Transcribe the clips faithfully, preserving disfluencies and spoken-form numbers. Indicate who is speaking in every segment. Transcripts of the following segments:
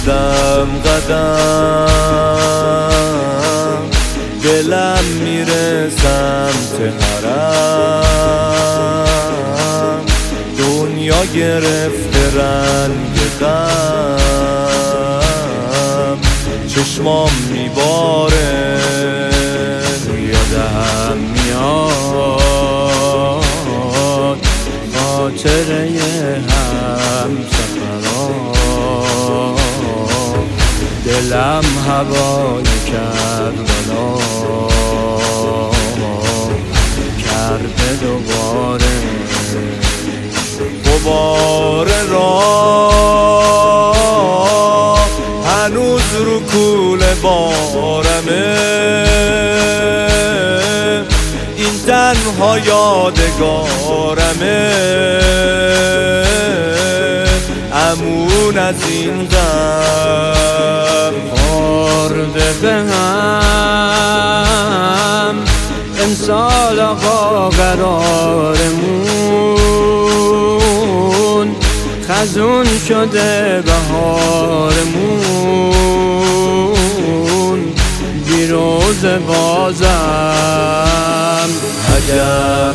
Speaker 1: قدم قدم دلم میره سمت حرم، دنیا گرفته رنگ غم، چشمام میباره یادم میاد خاطره هم سفران، دلم هوای کربلا کرده دوباره، غبار راه هنوز رو کوله بارمه، این تنها یادگارمه، امون از این غم خورده به هم امسال آقا قرارمون، خزون شده بهارمون، بیروز بازم عجب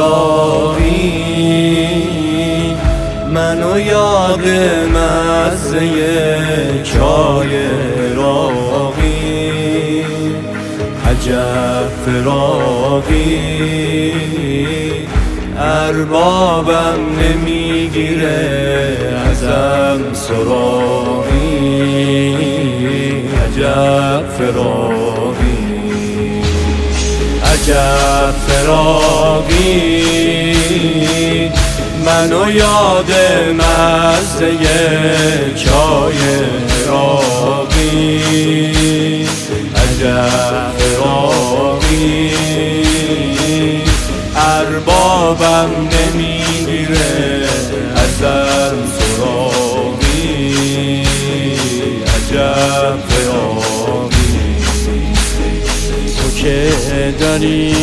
Speaker 1: فراقی منو یاد مزه چای راقی، عجب فراقی اربابم نمیگیره ازم سراغی، عجب فراقی عجب فراقی منو یاد مزه چای راقی، عجب فراقی اربابم نمیگیره ازم سراغی، عجب فراقی تو که داری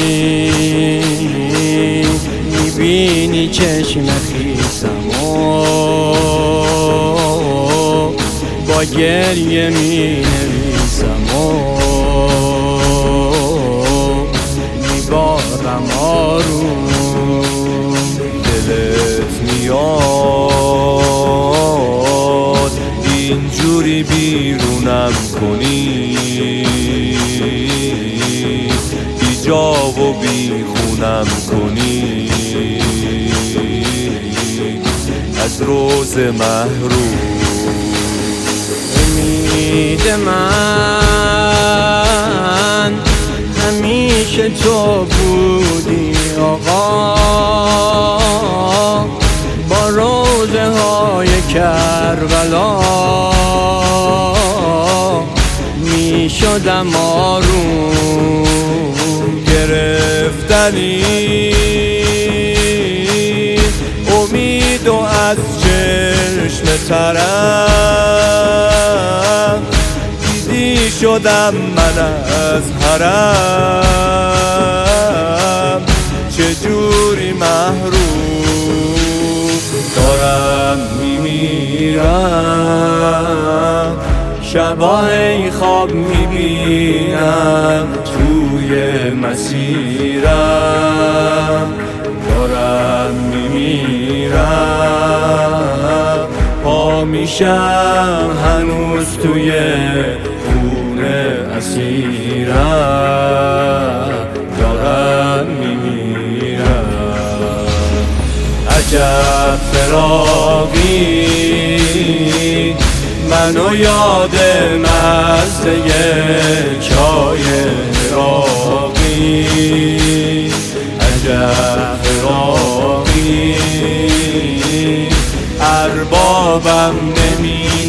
Speaker 1: میبینی چشم خیسمو با گریه می نویسمو، میبارم آروم دلت میاد اینجوری بیرونم کنی، بی جا و بی خونم کنی، از روز محروم امید من همیشه تو بودی آقا، با روزه های کربلا می شدم آروم، گرفتنی امید و از چشم ترم، دیدی شدم من از حرم، چجوری محروم دارم میمیرم، شبا ای خواب میبینم توی مسیرم، دارم میمیرم پا میشم هنوز توی خونه اسیرم، دارم میمیرم، عجب فراقی منو یاد مزه چای راقی، عجب فراقی اربابم نمی